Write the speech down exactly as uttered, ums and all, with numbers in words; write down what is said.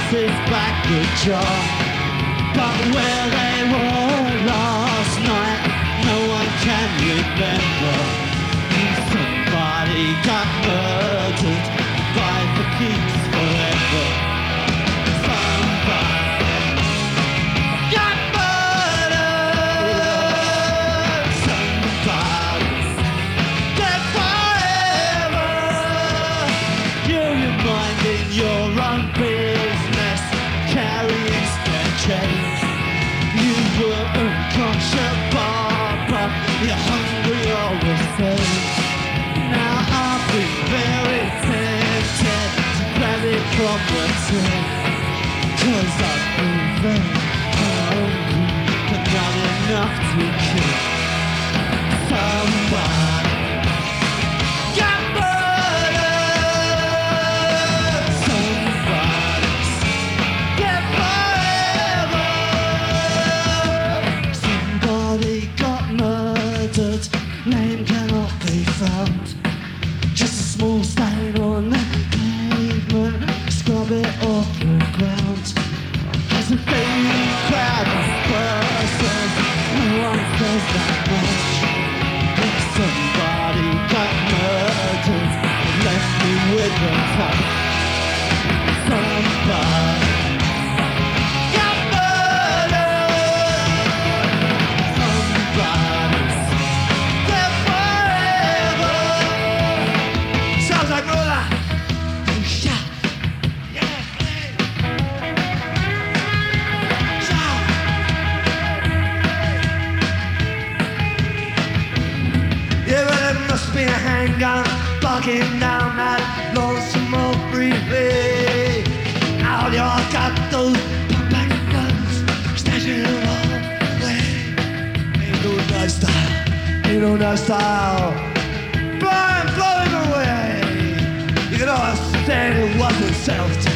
faces back the jar. But where they were last night, no one can remember. Somebody got murdered by the keeps forever. Somebody got murdered. Somebody's dead forever. You're reminding your own business, carrying their chains. You were unconscious, Barbara. You're hungry all the same. Now I've been very tempted to grab it from the tin, 'cause I've been very hungry, but not enough to kill. Somebody got murdered. Somebody's dead forever. Somebody got murdered, name cannot be found. Just a small stain on the pavement, scrub it off the ground. There's a big crowd of persons, no one says that much. If somebody got murdered and left me with a touch. Somebody got murdered. Somebody's dead forever. Sounds like Lola. Shout. Yeah, play. Shout. Yeah, well, it must be a handgun bugging down that lonesome old freeway. Out you got those pump-back guns, stashing them all away. Ain't no nice style, ain't no nice style. Blind, blow him away. You can understand it wasn't self-defense.